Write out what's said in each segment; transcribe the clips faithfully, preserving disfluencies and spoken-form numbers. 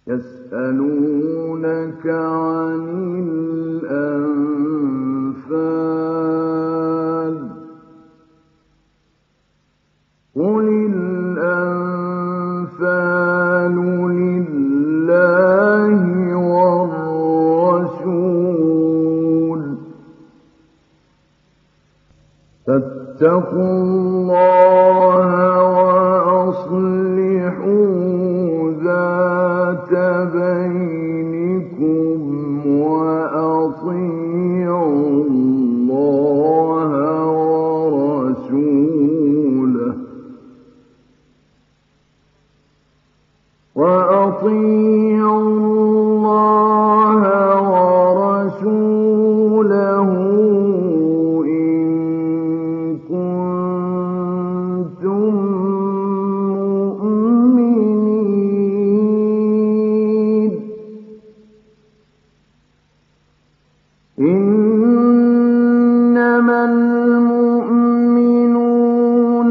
يسألونك عن الأنفال قل الأنفال لله والرسول فاتقوا الله وأصلحوا ذات بينكم وأطيعوا الله ورسوله وأطيعوا الله ورسوله إن كنتم مؤمنين إنما المؤمنون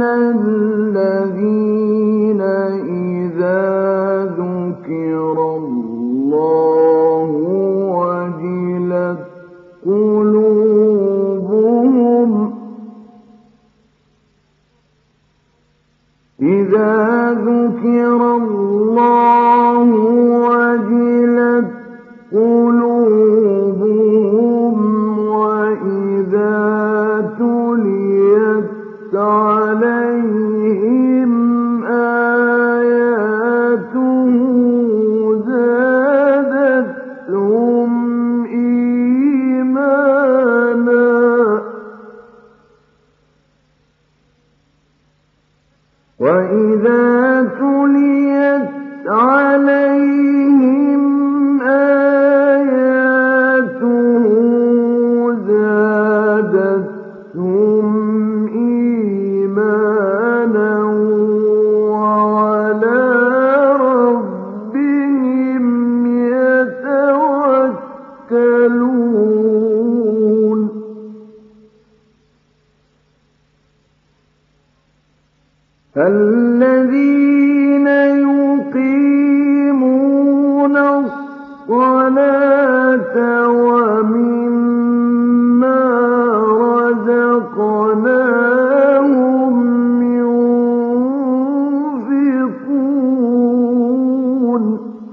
الذين إذا ذكر الله وجلت قلوبهم إذا ذكر الله وجلت قلوبهم وإذا تليت عليهم آياته زادتهم إيمانا وإذا تليت عليهم آياته زادتهم إيمانا وعلى ربهم يتوكلون الذين يقيمون الصلاة ومما رزقناهم ينفقون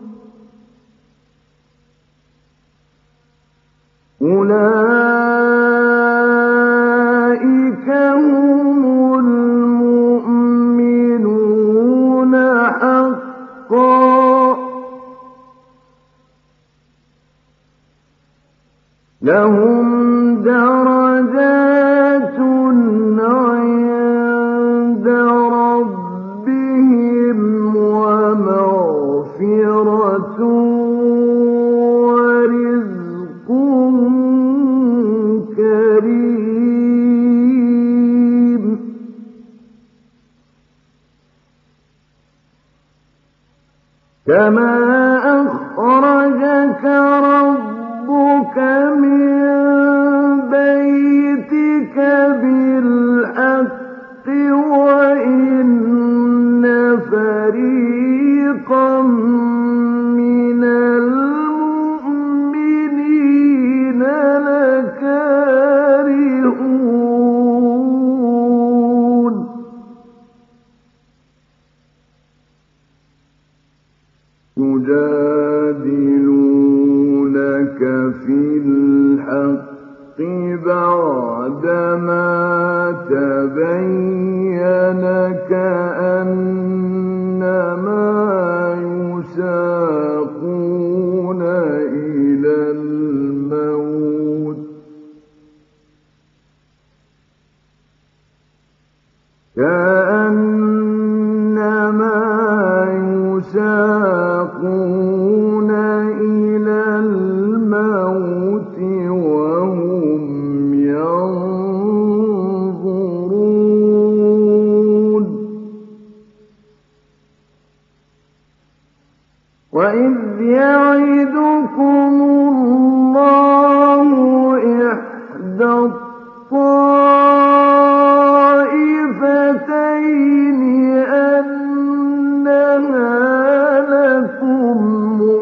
أولئك هم المؤمنون حقا لهم درجات عند ربهم ومغفرة ورزق كريم كما أخرجك ربك من بيتك بالحق وإن فريقا من المؤمنين لكارهون يجادلونك في الحق بعدما تبين كأنما يساقون إلى الموت كأنما يساقون إلى الموت وهم ينظرون وإذ يعدكم الله إحدى الطائفتين أنها لكم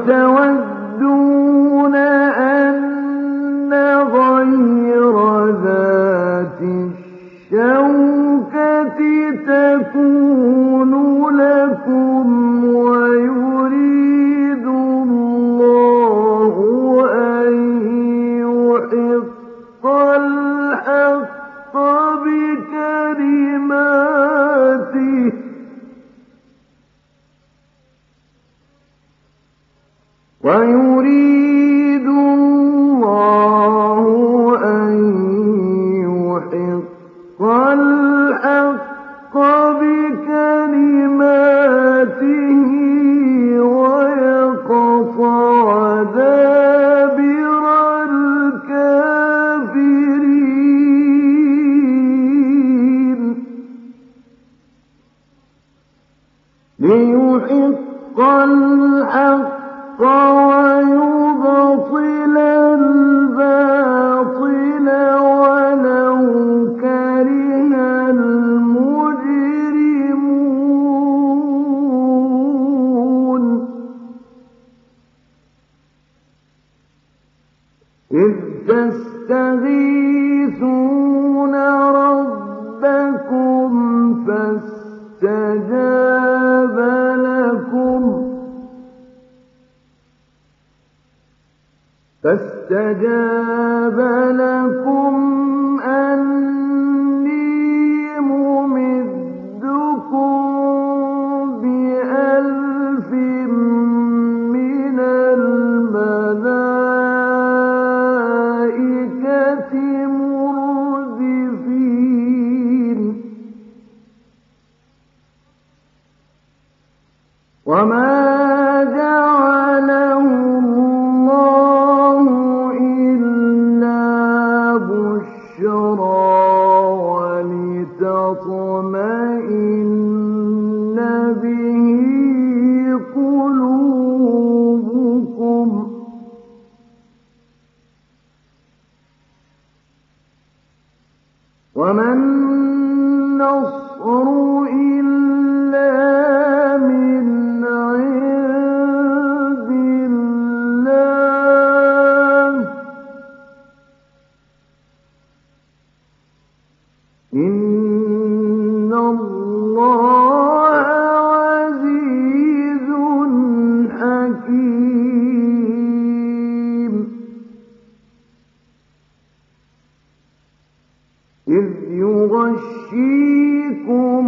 وتودون أن غير ذات الشوكة تكون لكم ويريد الله أن يحق الحق بكلماته ويريد الله أن يحق الحق بكلماته ويقطع دابر الكافرين ليحق الحق ويبطل الباطل ولو كره المجرمون إذ تستغيثون ربكم فاستجاب لكم فاستجاب لكم أني ممدكم بألف من الملائكة مردفين وما جعله الله إلا بشرى ولتطمئن به قلوبكم وما النصر إلا من عند الله إن الله عزيز حكيم إذ يغشيكم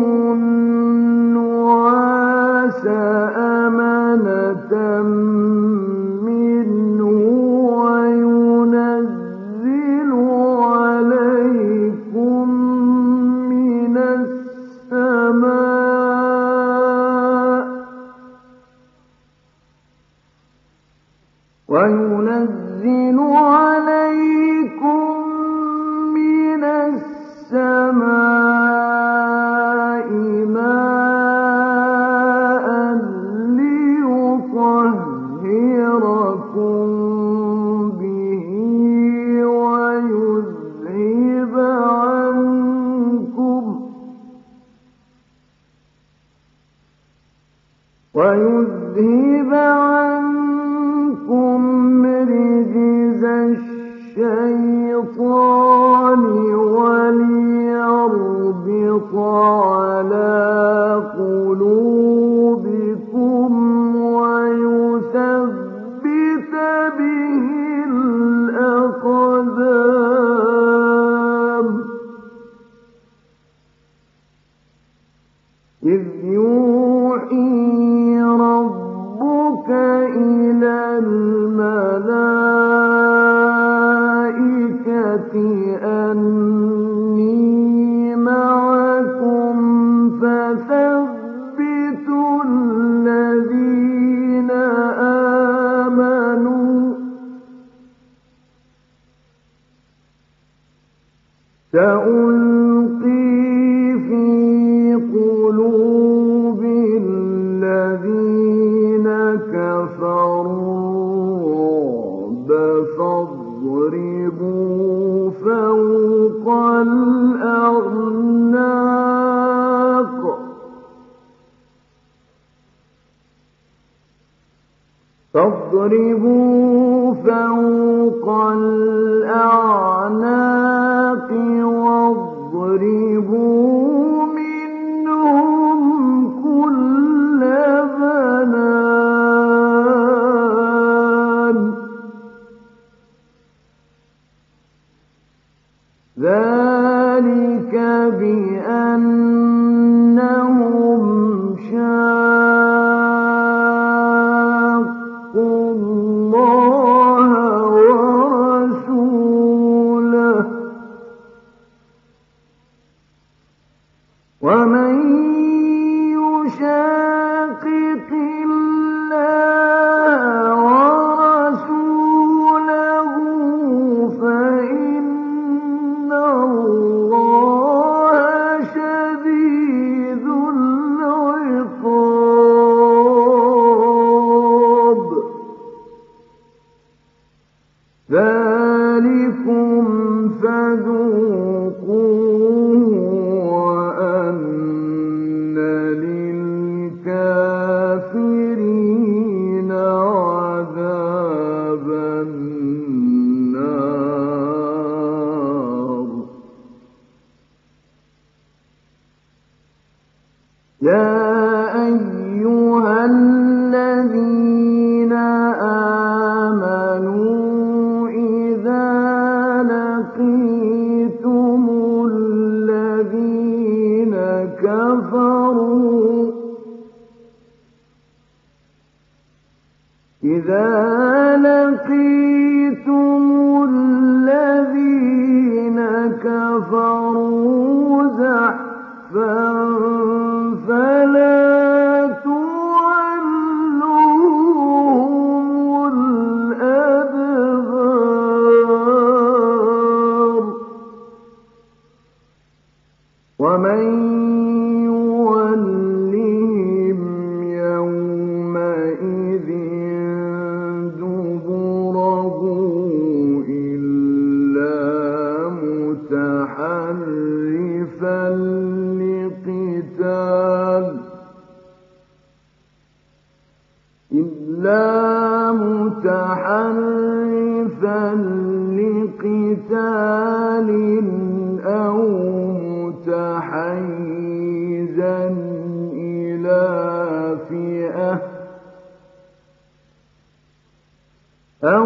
النعاس أمنة منه وينزل عليكم من السماء وينزل عليكم من السماء ماء ليطهركم به ويذهب عنكم ويذهب عنكم رجز الشيطان وليربط على قلوبكم ويثبت به الأقدام إذ يوحي ربك إلى الملائكة أني معكم فثبتوا الذين آمنوا سألقي في قلوب الذين كفروا الرعب فاضربوا فوق الأعناق فاضربوا واضربوا فوق الأعناق واضربوا منهم كل بنان ذلك بأنهم شاقوا الله ورسوله ومن يشاقق الله ورسوله فإن الله شديد العقاب ذلكم فذوقوه وأن للكافرين عذاب النار يا أيها الذين آمنوا إذا لقيتم الذين كفروا إذا لقيتم الذين كفروا زحفا فلا تولوهم الأدبار ومن يولهم يومئذ دبره إلا متحرفا لقتال إلا متحرفا لقتال أو متحيزا إلى فئة أو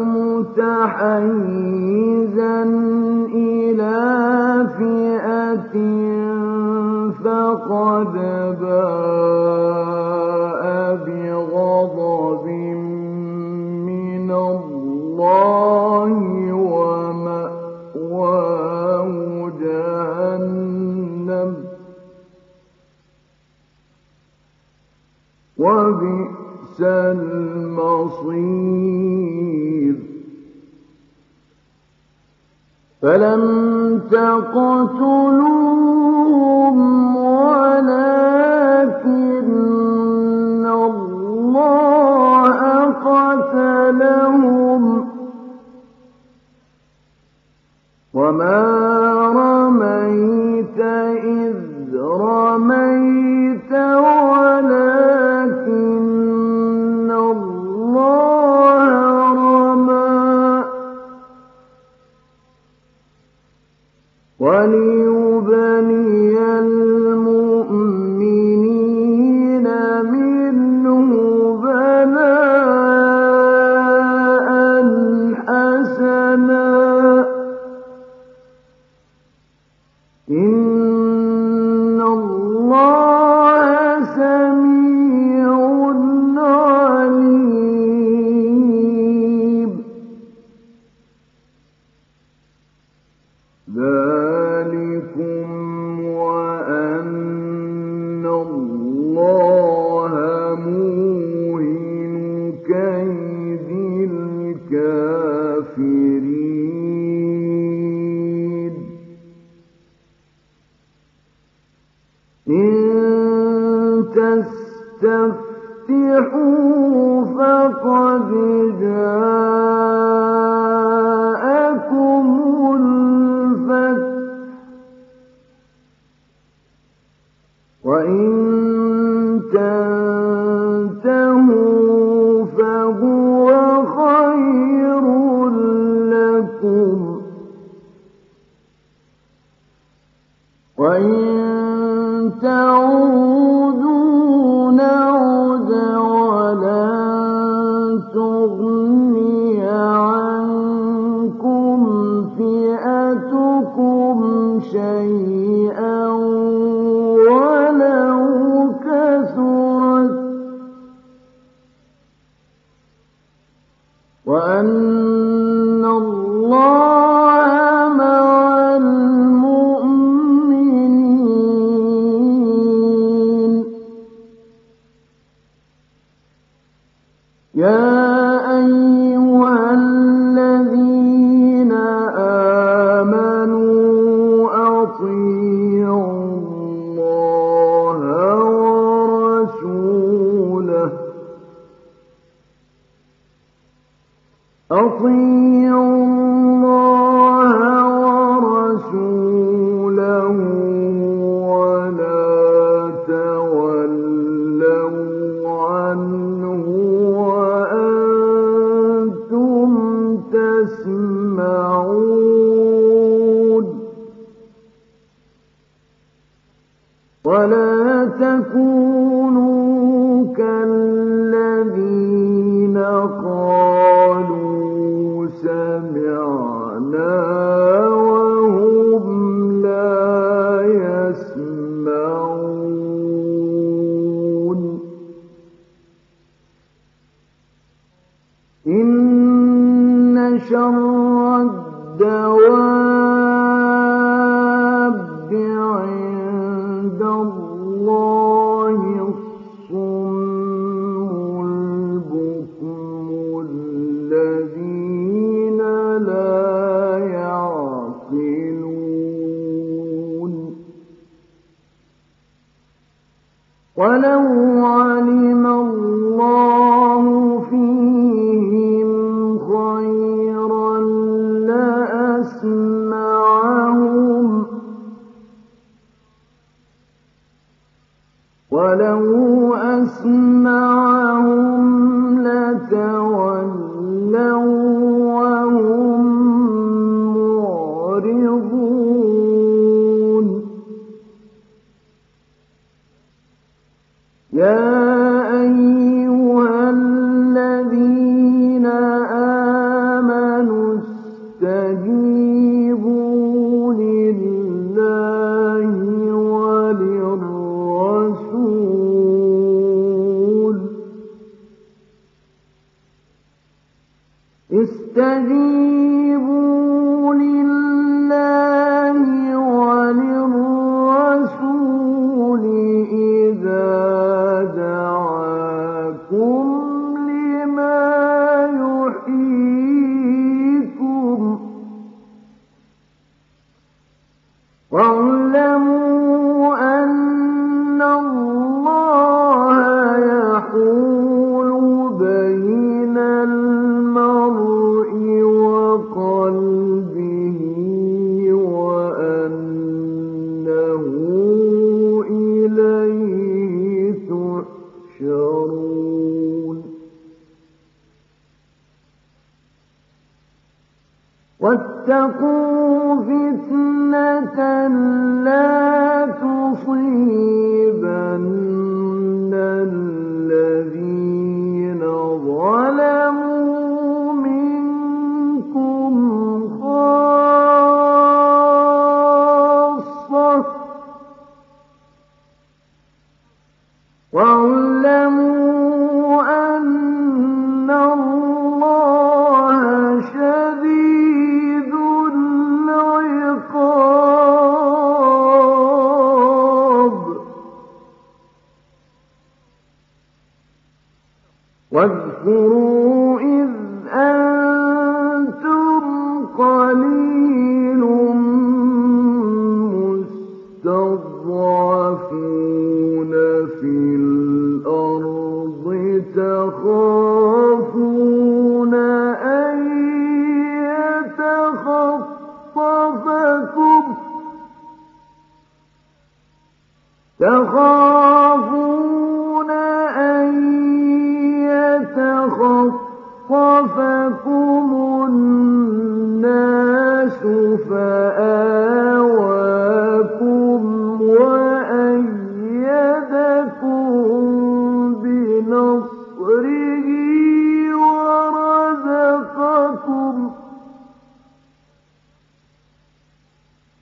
متحيزا إلى فئة فقد باء بغضب من الله ومأواه جهنم وبئس المصير فلم تقتلوهم ولكن الله قتلهم وما رميت إذ رميت ولكن الله رمى وليبني المؤمنين منه بلاء حسنا إن الله سميع عليم ذلكم وأن الله موهن كيد الكافرين إن تستفتحوا فقد جاءكم الفتح وإن تنتهوا فهو وإن تعودوا نعد ولن تغني عنكم فئتكم شيئا ولو كثرت وأن الله مع المؤمنين. يا أيها الذين آمنوا أطيعوا الله ورسوله أطيعوا الله ورسوله ولا تولوا عنه وأنتم تسمعون. ولا تكونوا كالذين قالوا سمعنا وهم لا يسمعون. إن شر الدواب عند الله الصم البكم الذين لا يعقلون. ولو علم الله فيهم خيرا لأسمعهم ولو أسمعهم لتولوا وهم معرضون. يا أيها الذين آمنوا استجيبوا لله وللرسول استجيبوا لله وللرسول إذا دعاكم لما يحييكم واعلموا أن الله يحول بين المرء وقلبه وأنه إليه تحشرون. واتقوا فتنة لا تصيبن الذين ظلموا منكم خاصة واعلموا أن الله شديد العقاب. واذكروا إذ أنتم قليل مستضعفون في الأرض تخافون أن يتخطفكم تخافون أن يتخطفكم الناس فآواكم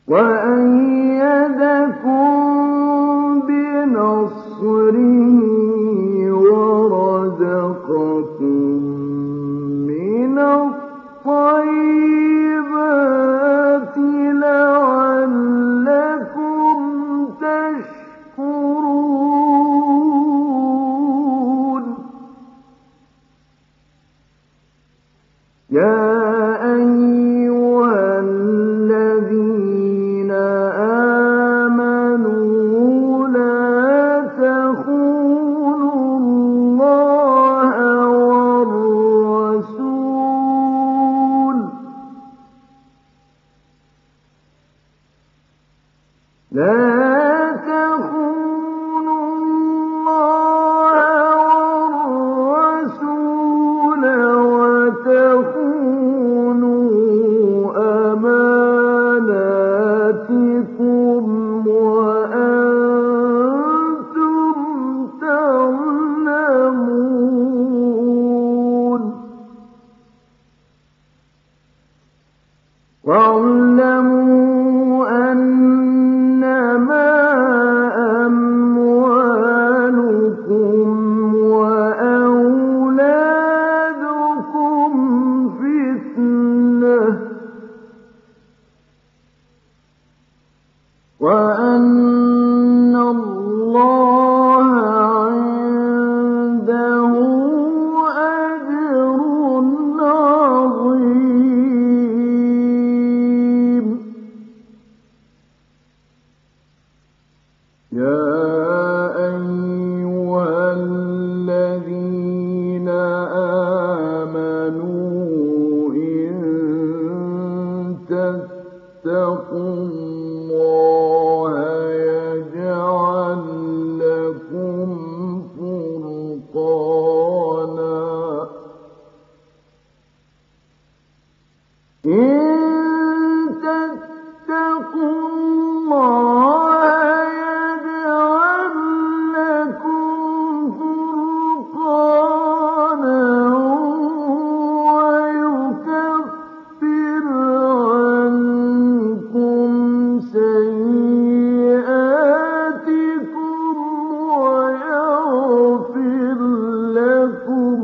وأيدكم بنصره ورزقكم من الطيبات لعلكم تشكرون يا أيها الذين آمنوا لا تخونوا الله والرسول لا تخونوا الله والرسول وتخونوا أماناتكم وأنتم تعلمون واعلموا أنما أموالكم وأولادكم فتنة وأن الله عنده أجر عظيم يا أيها الذين آمنوا إن تتقوا الله يجعل لكم فرقانا إن تتقوا الله يجعل لكم فرقانا ويكفر عنكم سيئاتكم ويغفر لكم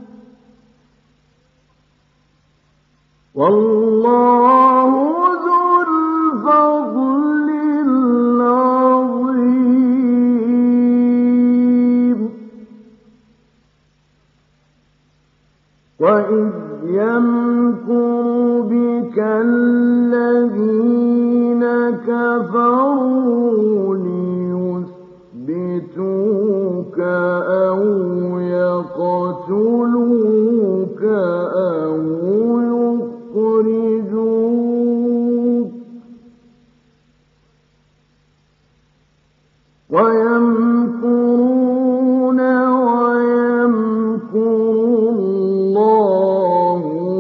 والله ذو الفضل العظيم وإذ يمكر بك الذين كفروا ليثبتوك أو يقتلوك أو يخرجوك ويمكرون ويمكر الله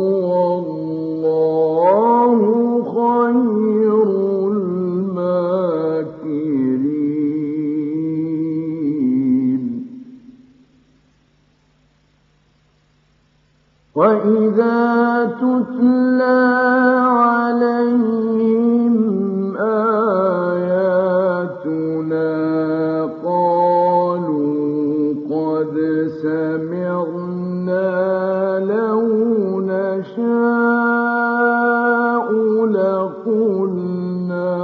والله خير الماكرين وإذا تتلى عليهم آياتنا قالوا قد سمعنا لو نشاء لقلنا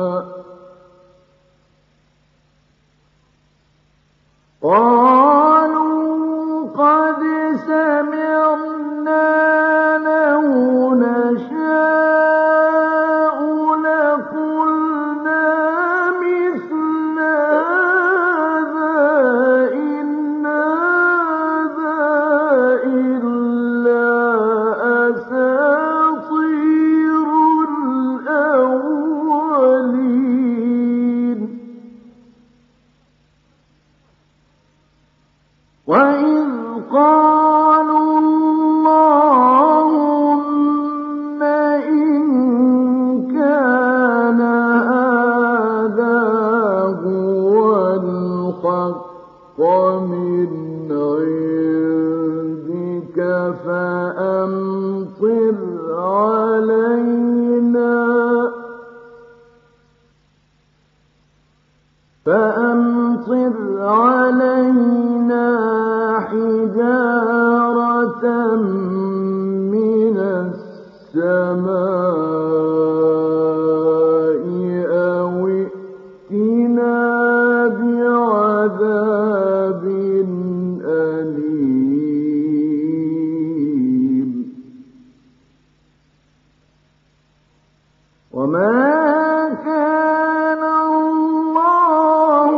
قالوا قد سمعنا لو نشاء فأمطر علينا حجارة من السماء أو ائتنا بعذاب أليم وما كان الله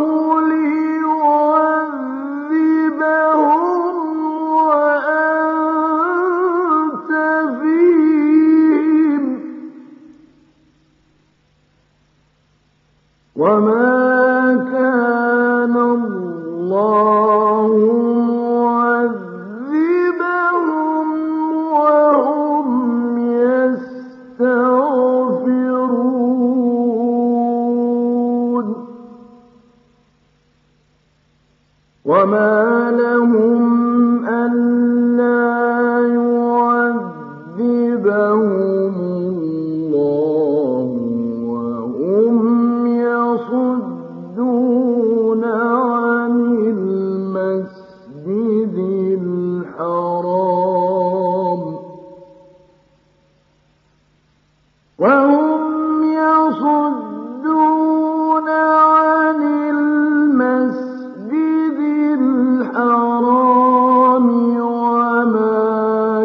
ليعذبهم وأنت فيهم وما كان الله معذبهم وهم يستغفرون وما لهم ألا يعذبهم الله وهم يصدون عن المسجد الحرام وهم يصدون عن المسجد الحرام وما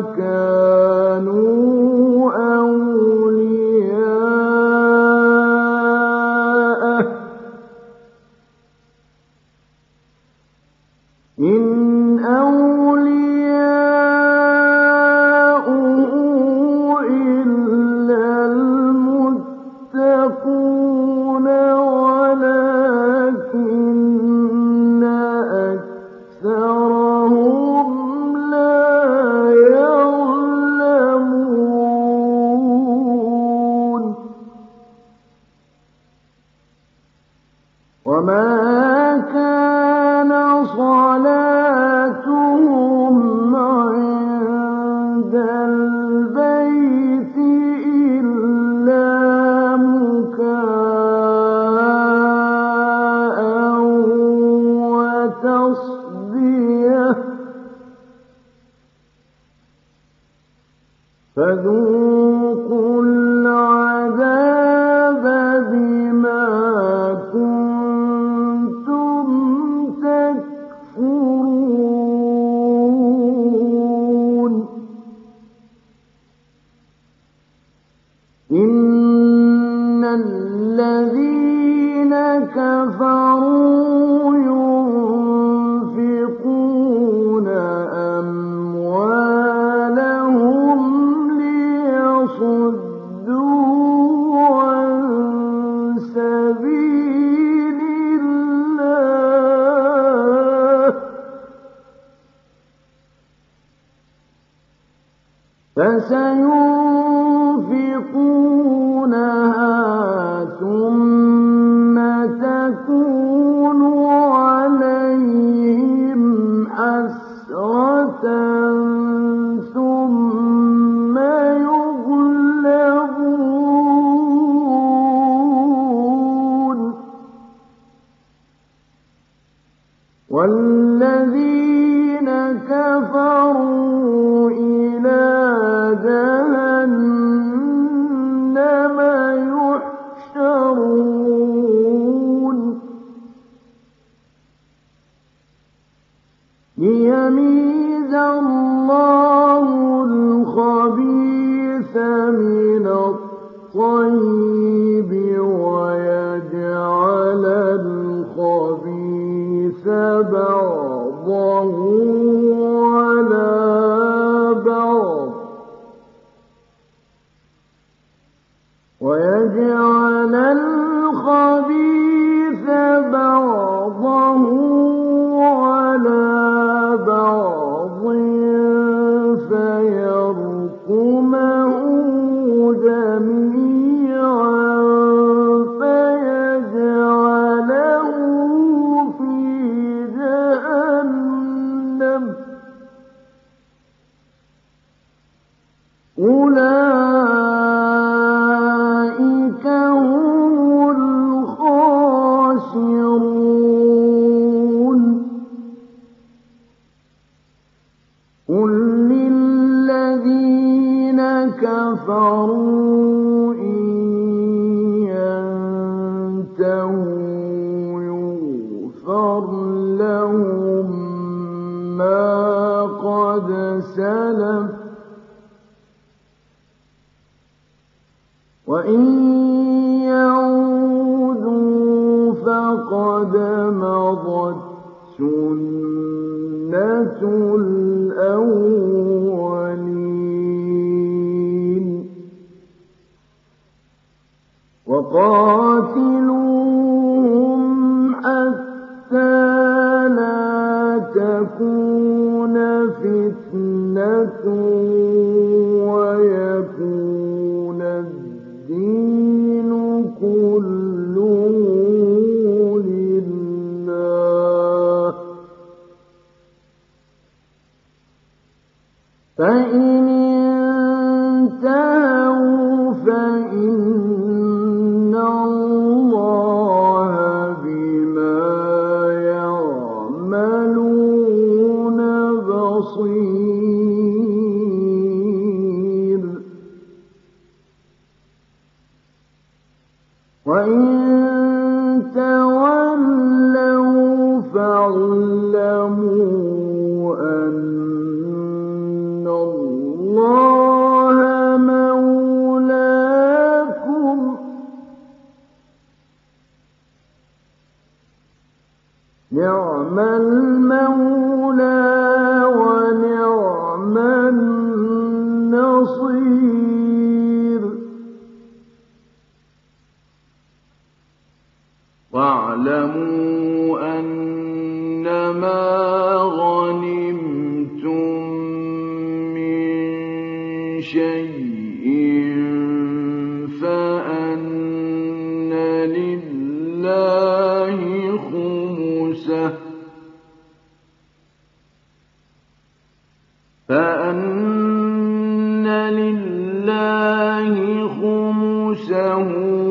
كانوا أولياءه إن أولياؤه إلا المتقون ولكن أكثرهم لا يعلمون وما كان صلاتهم عند البيت إلا مكاء وتصدية فذوقوا العذاب بما كنتم تكفرون إن الذين كفروا ينفقون أموالهم ليصدوا عن سبيل الله فسينفقونها ثم تكون عليهم حسرة ثم يغلبون والذين كفروا إلى جهنم يحشرون ليميز الله الخبيث من الطيب ويجعل الخبيث بعضه على ينتهوا يغفر لهم ما قد سلف وإن يعودوا فقد مضت سنة الأولين وقاتلوهم حتى لا تكون فتنة ويكون الدين كله لله فإن انتهوا فإن الله بما يعملون بصير وإن تولوا فاعلموا أن الله مولاكم نعم المولى ونعم النصير واعلموا أنما غنمتم من شيء فأن لله خمسه فأن لله خمسه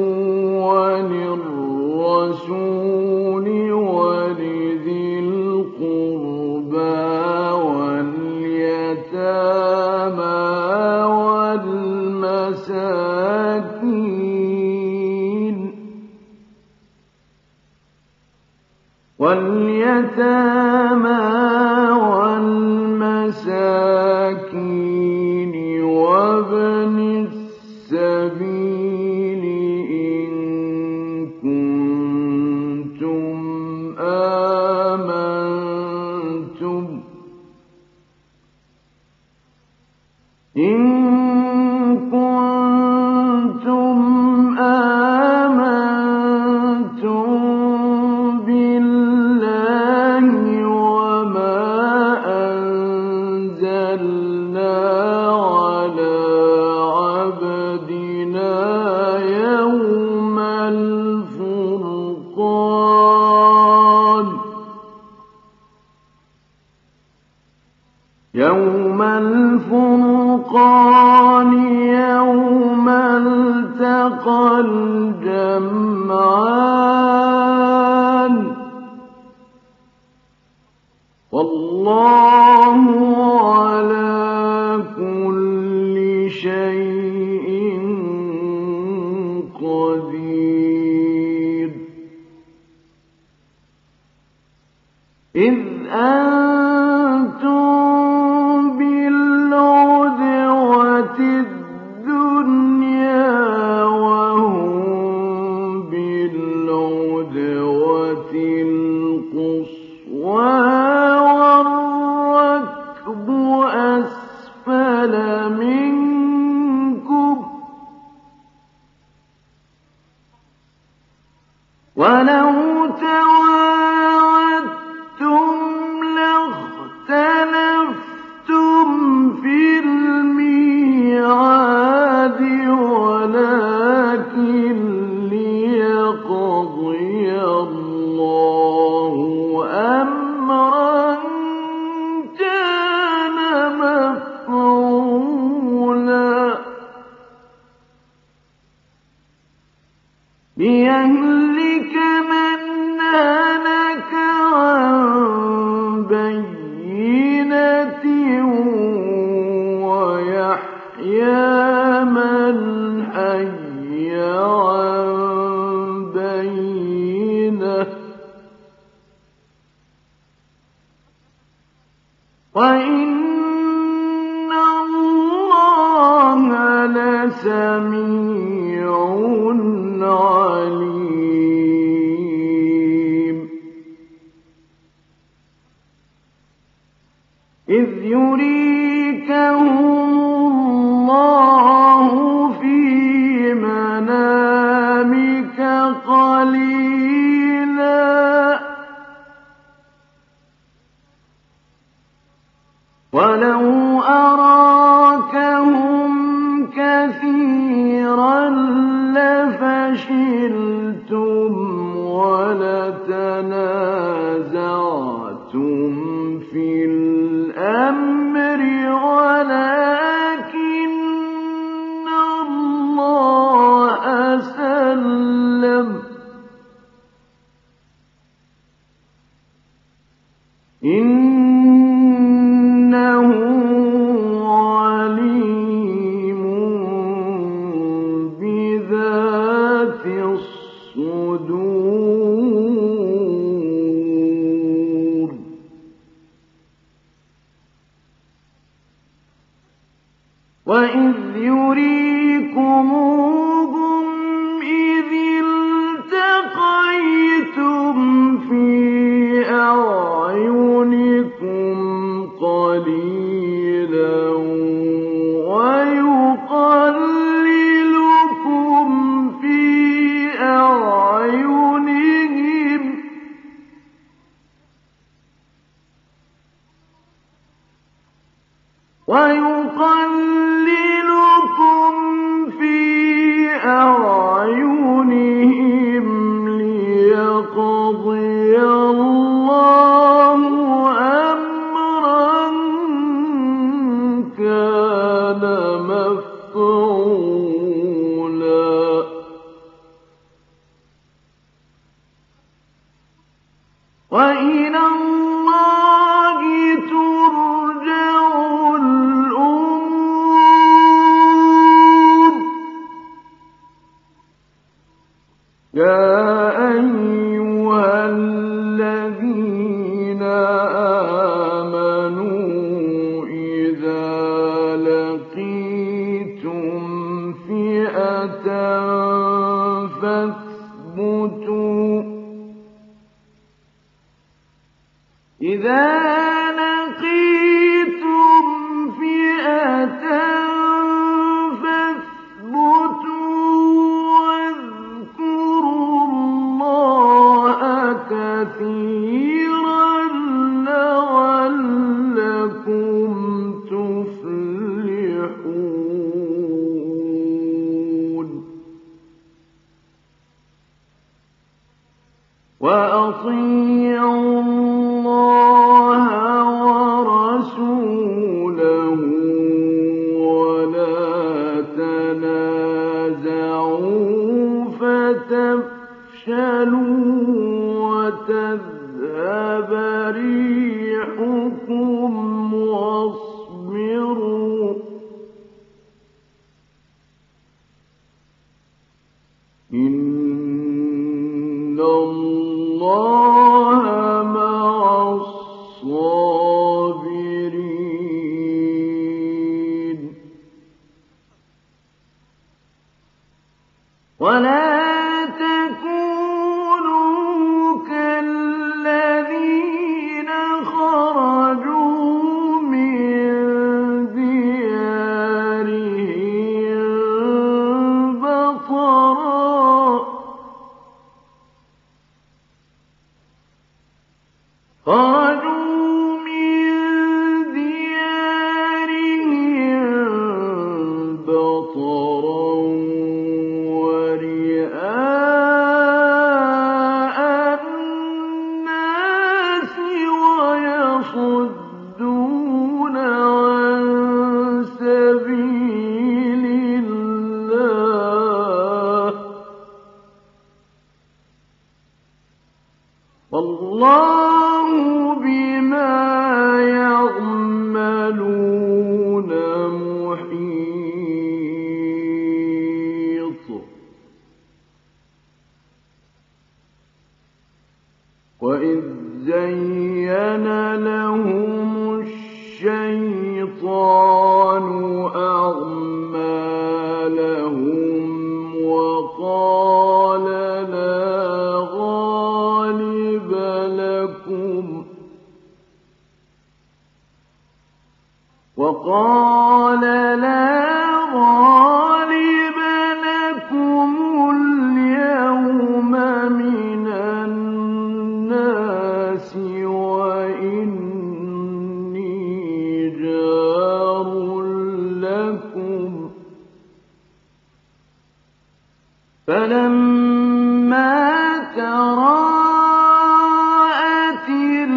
وللرسول ولذي القربى واليتامى والمساكين واليتامى والمساكين وابن السبيل إن كنتم آمنتم إن كنتم آمنتم بالله وما أنزلنا على عبدنا يوم الفرقان يوم الفرقان يوم التقى الجمعان والله على كل شيء قدير إذ أنتم بالعدوة الدنيا وهم بالعدوة القصوى والركب أسفل منكم ولو تواعدتم لاختلفتم في الميعاد ولكن ليقضي الله أمرا كان مفعولا ليهلك من هلك عن بينة ويحيى من حي عن بينة سكينة وإن الله لسميع عليم إذ يريكهم الله في منامك قليلا ولو أراكهم كثيرا لفشلتم ولتنازعتم في الأمر ولكن الله سلم إنه عليم بذات الصدور وإذ يريكموهم إذ التقيتم في أعينكم قليلا ويقللكم في أعينهم ويقللكم في أعينهم ليقضي الله أمرا كان مفعولا وإلى الله ترجع الأمور يا أيها الذين آمنوا إذا لقيتم فئة فاثبتوا إذا لقيتم فئة كثيرا لعلكم تفلحون وأطيعوا الله ورسوله ولا تنازعوا فتفشلوا وتذهب ريحكم واصبروا إن الله مع الصابرين ولا خرجوا من ديارهم بطرا ورئاء الناس ويصدون عن سبيل الله والله بما يعملون محيط. وإذ زين لهم الشيطان أعمالهم وقال لا غالب لكم وقال لا غالب لكم اليوم من الناس وإني جار لكم فلما تراءت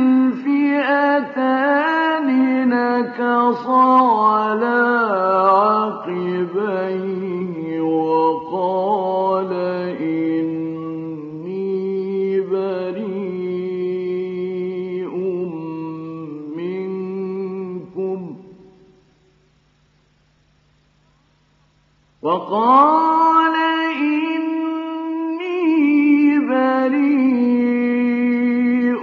الفئتان نكص على عقبيه وقال إني بريء منكم وقال إني بريء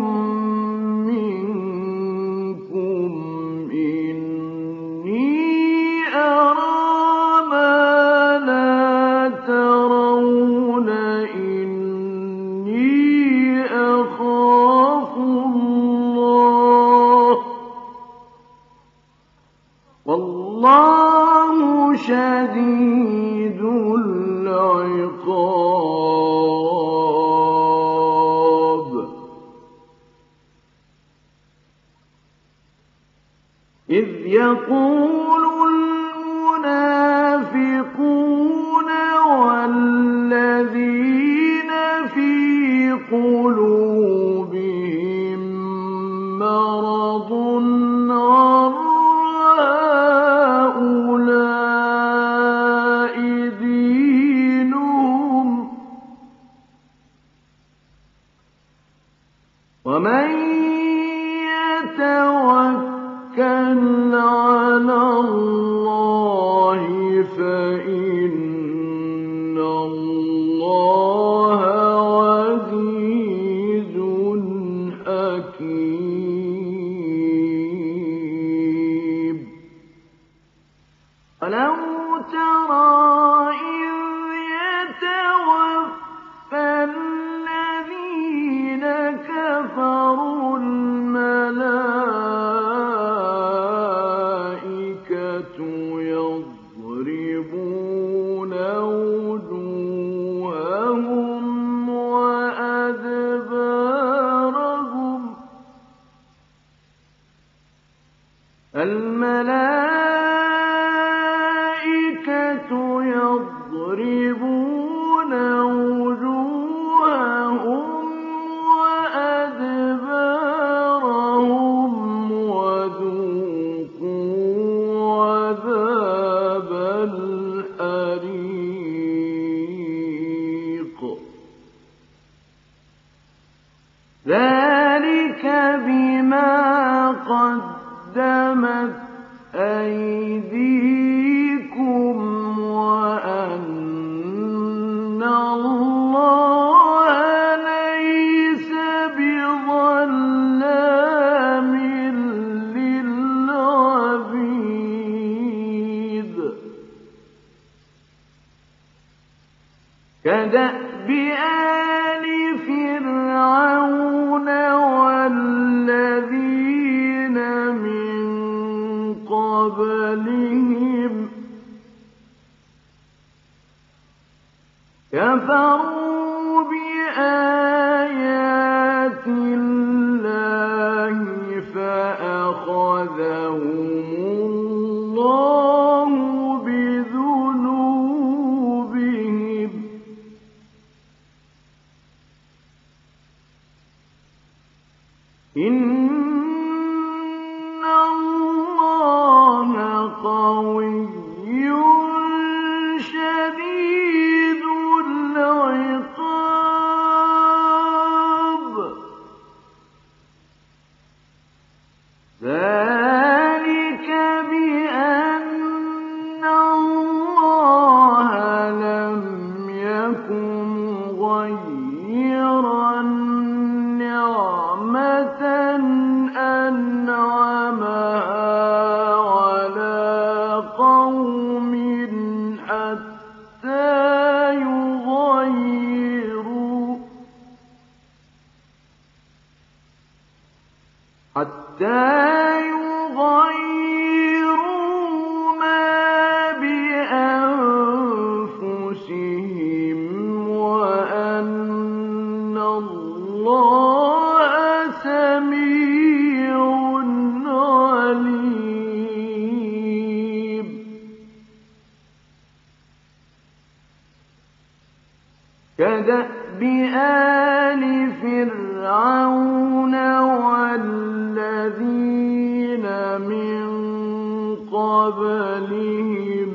منكم إني أرى ما لا ترون إني أخاف الله والله شديد العقاب إذ يقول المنافقون والذين في قلوبهم مرض غر هؤلاء دينهم ومن يتوكل على الله فإن الله عزيز حكيم ولو ترى إذ يتوفى الذين كفروا الملائكة يضربون وجوههم وأدبارهم الملائكة يضربون وجوههم وأدبارهم وذوقوا عذاب الحريق ذلك بما قدمت أيديكم وأن الله ليس بظلام للعبيد كدأب آل فرعون والذين من قبلهم كفروا بآيات الله فأخذهم الله بذنوبهم إن الله قوي شديد العقاب ذلك بأن الله لم يكن غير حتى يغيروا ما بأنفسهم وأن الله سميع عليم. كدأب آل فرعون والذين من قبلهم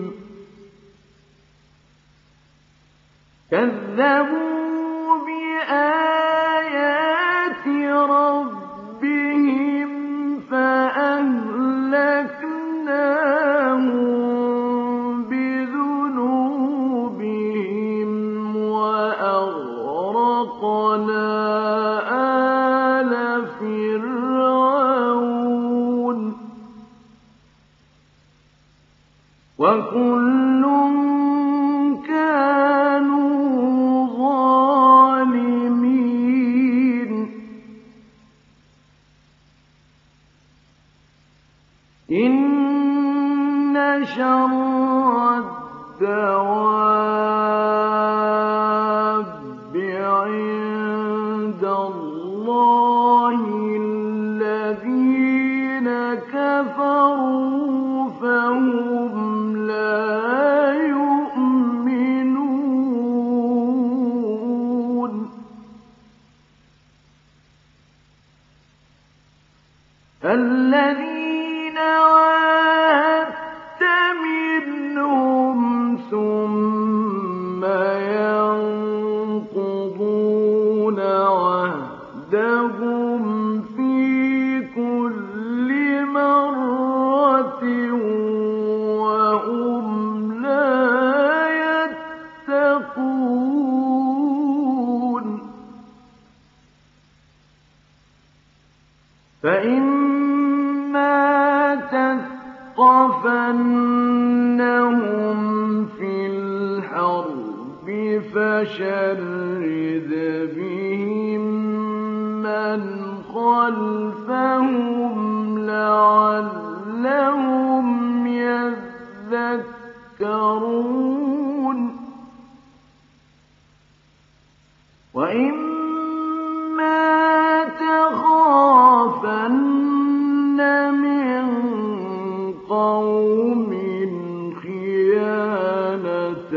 كذبوا بآيات ربهم فأهلكناهم بذنوبهم وأغرقنا آل فرعون وكل كانوا ظالمين. إن شر الدواب عند الله الذين كفروا فهم لا يؤمنون. الذين عاهدت منهم ثم ينقضون عهدهم في كل مرة وهم لا يتقون. فإما تثقفنهم في الحرب فشرد بهم من خلفهم لعلهم يذكرون. وإما تخافن من قوم خيانة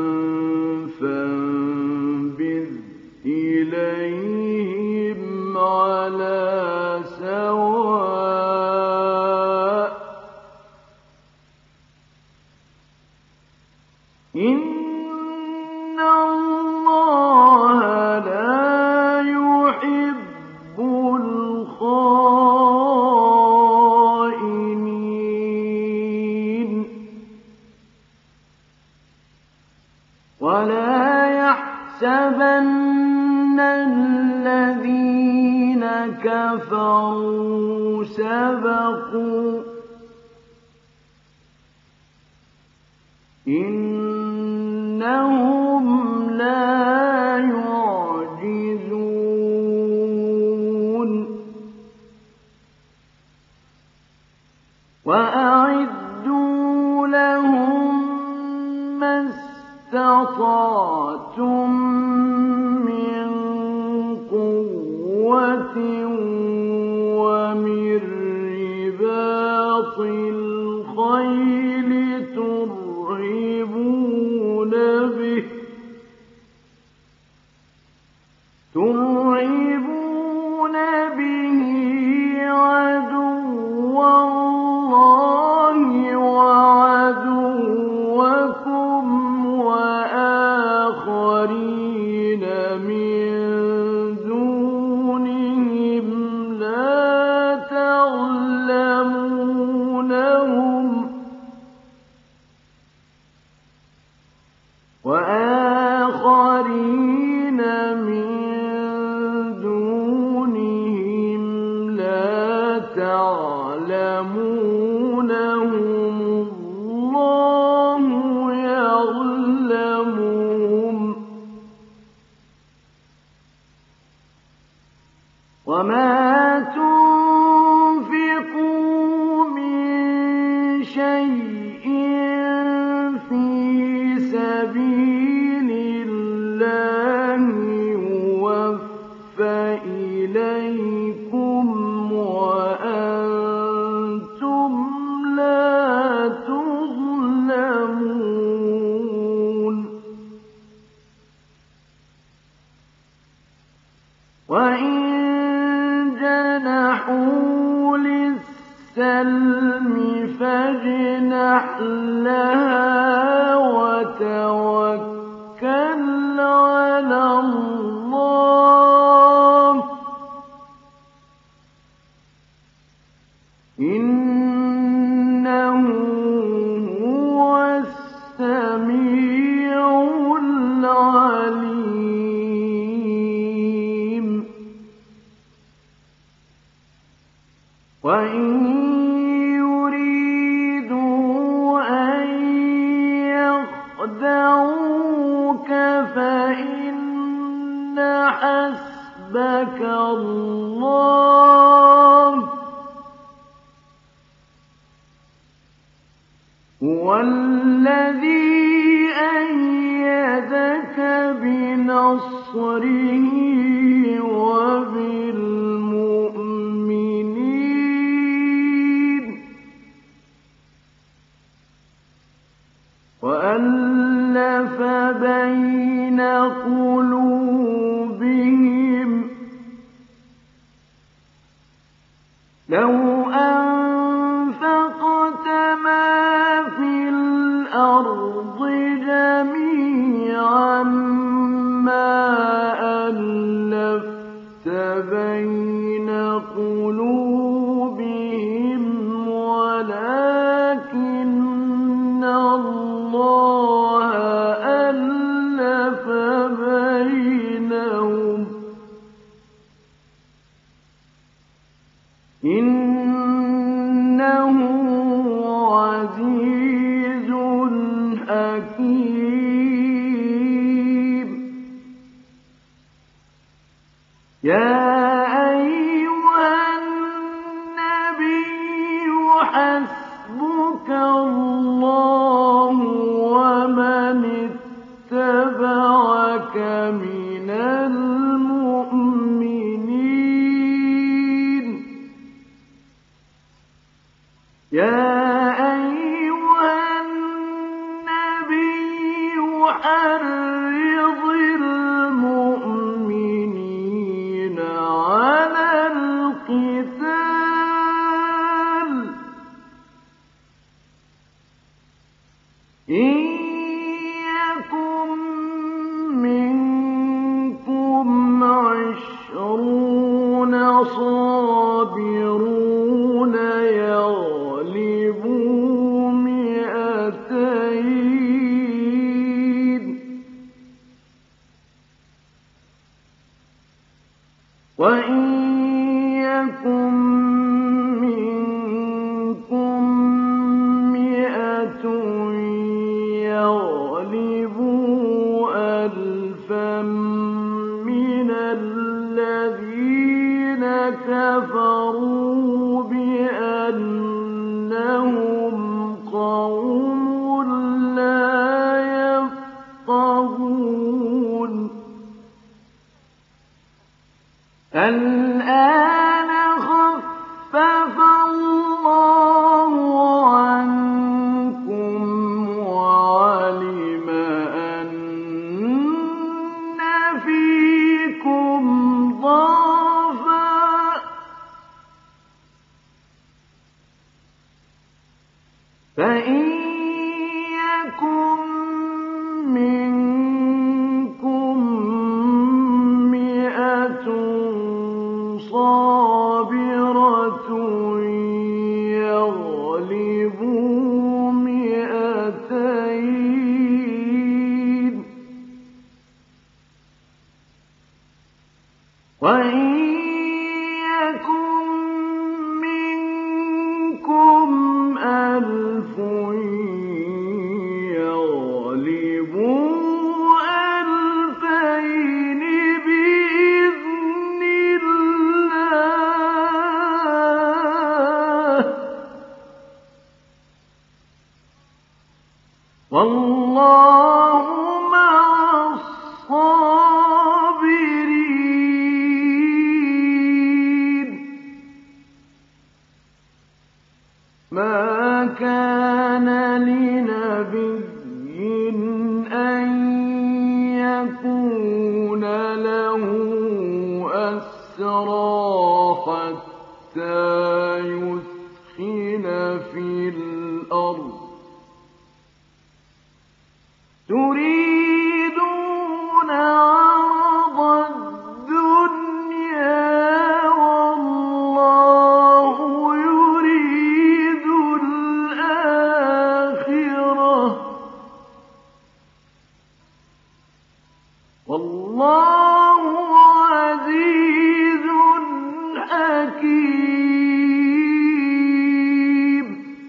فانبذ إليهم على سواء إن الله لا يحب الخائنين. ولا يحسبن الذين كفروا سبقوا إنهم لا يعجزون. وأعدوا لهم ما استطعتم من قوة ومن رباط الخيل ترهبون به ترهبون به عدو الله وعدوكم وآخرين من دونهم لا تعلمونهم وآخرين من دونهم لا تعلمونهم الله يعلمهم. وما تنفقوا شيء في سبيل الله يوفى إليكم وأنتم لا تظلمون وإن جنحوا للسلم فاجنح لها وتوكل على الله إنه هو السميع العليم وإن يريدوا أن يخدعوك فإن حسبك الله هو الذي أيدك بنصره وبالمؤمنين وألف بين قلوبهم لو أنفقت ما في الأرض جميعا ما ألفت بين قلوبهم ولكن الله ألف بينهم إنه عزيز حكيم يا أيها النبي حسبك الله ومن اتبعك من المؤمنين يا أيها النبي حرض المؤمنين على القتال إن يكن منكم عشرون صابرون يغلبوا مئتين وإن يكن منكم مئة يغلبوا ألفا من الذين كفروا بأنهم قوم لا يفقهون الآن خفف الله عنكم وعلم أن فيكم ضعفا فإن يكن منكم مئة صابرة يغلبوا مئتين وإن يكن منكم ألف يغلبوا ألفين بإذن الله والله مع الصابرين ما كان لنبي أن يكون له أسرى حتى يثخن في الأرض تريدون عرض الدنيا والله يريد الآخرة والله عزيز حكيم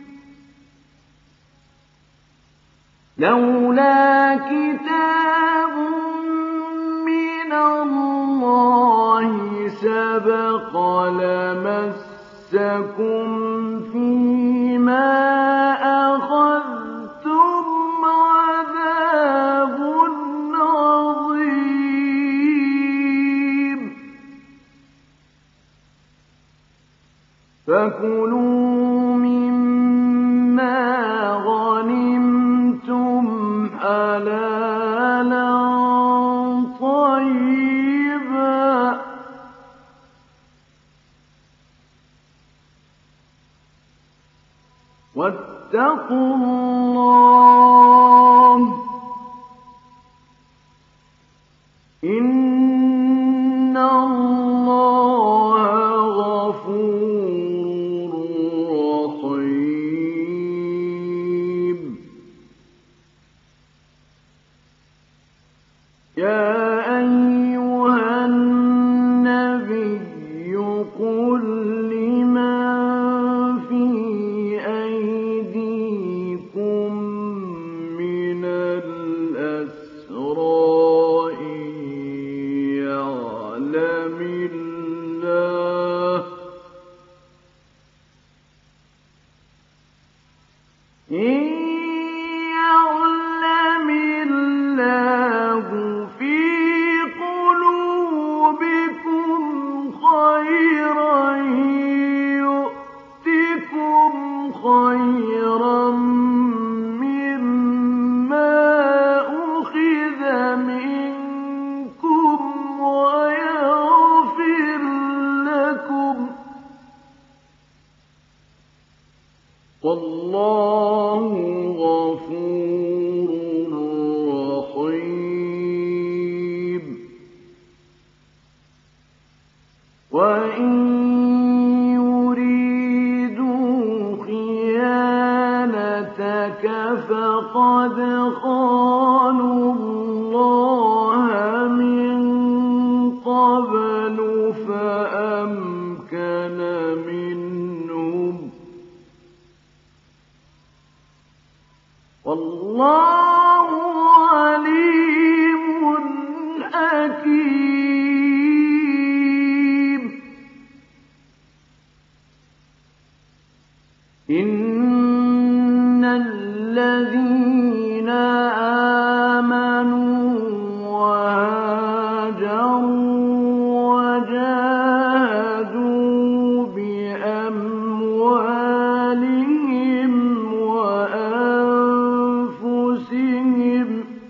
لولا كتاب من الله سبق لمسكم فيما أخذتم عذاب عظيم فكلوا مما غنمتم حلالا طيبا واتقوا الله إن الله غفور رحيم يا أيها النبي قل لمن في أيديكم من الأسرى إن يعلم الله إن يعلم الله في قلوبكم خيرا يؤتكم خيرا مما أخذ منكم ويغفر لكم والله غفور رحيم وإن يريدوا خيانتك فقد خانوا الله من قبل فأمكن منهم والله عليم حكيم إن الذين آمنوا وهاجروا وجاهدوا بأموالهم وأنفسهم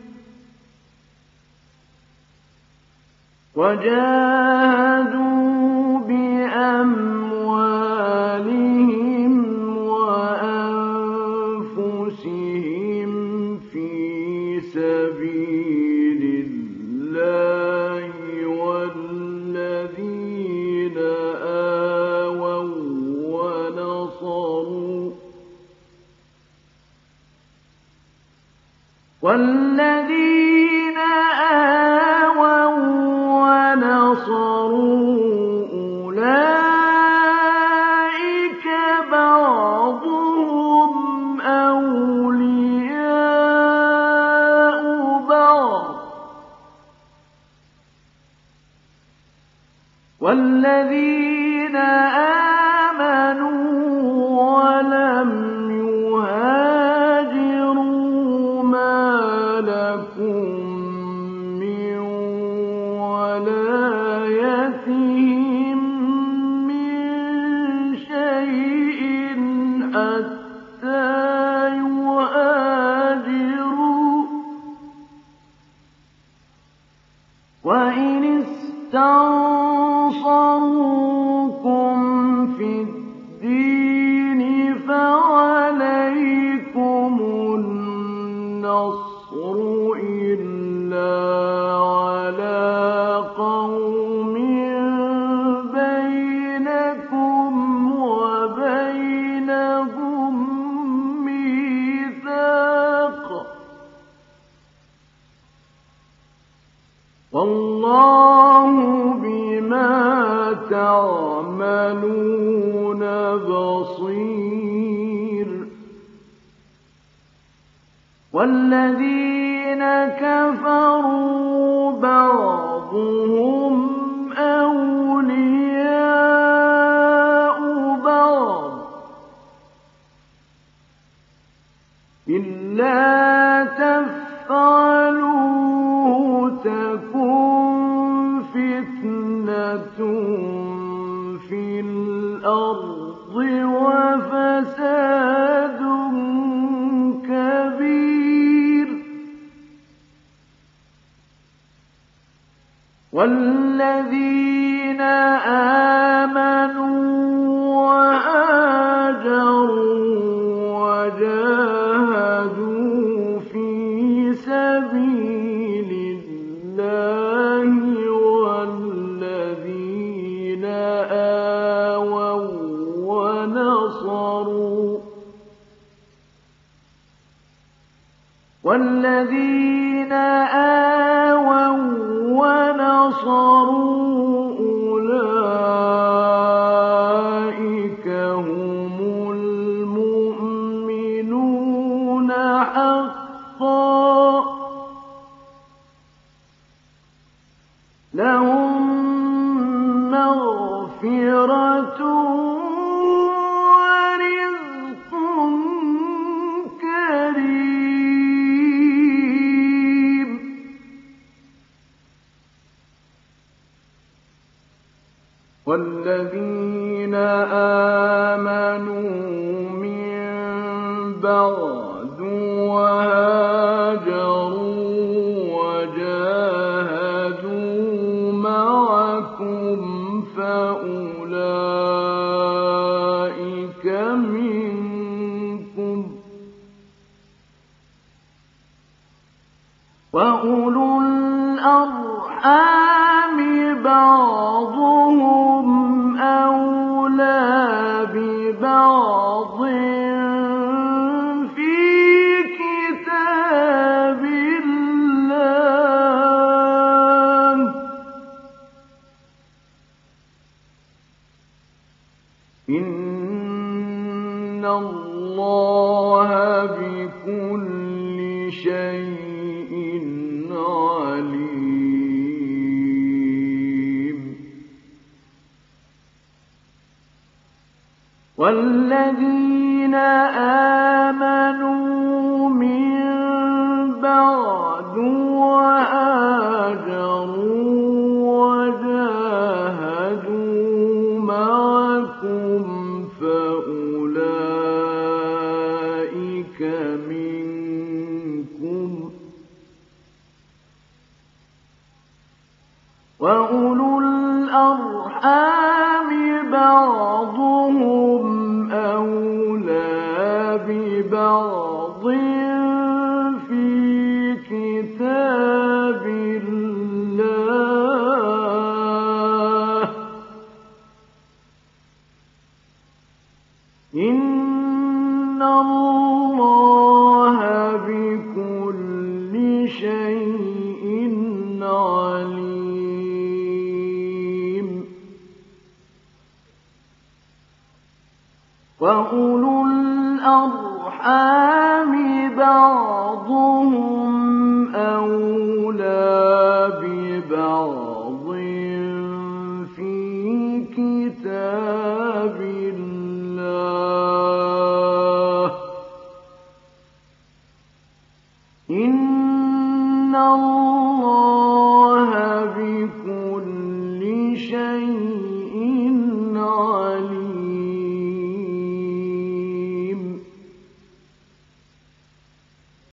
وجاهدوا بأموالهم وأنفسهم في سبيل الله والذين آووا ونصروا والذين آووا ونصروا أولئك بعضهم أولياء بعض والذين آمنوا ولم يهاجروا ولايتهم من شيء حتى يهاجروا، وإن استنصروكم في الدين فعليكم النصر إلا على قوم بينكم وبينهم ميثاق، والله بما تعملون بصير. والذين كفروا بعضهم أولياء بعض إلا تفعلوا تكن فتنة في الأرض وفساد كبير. والذين آمنوا وهاجروا وجاهدوا في سبيل الله والذين آووا ونصروا والذين آووا ونصروا أولئك هم المؤمنون حقا، لهم مغفرة ورزق كريم. والذين آمنوا من بعد وهاجروا وجاهدوا معكم فأولئك منكم، وأولو الأرحام بعضهم أولى ببعض في كتاب الله، إن الله بكل شيء عليم. والذين آمنوا من بعد وهاجروا وجاهدوا معكم فأولئك منكم، وأولو الأرحام بعضهم أولى ببعض في كتاب الله، إن الله بكل شيء عليم. وأولو الأرحام بعضهم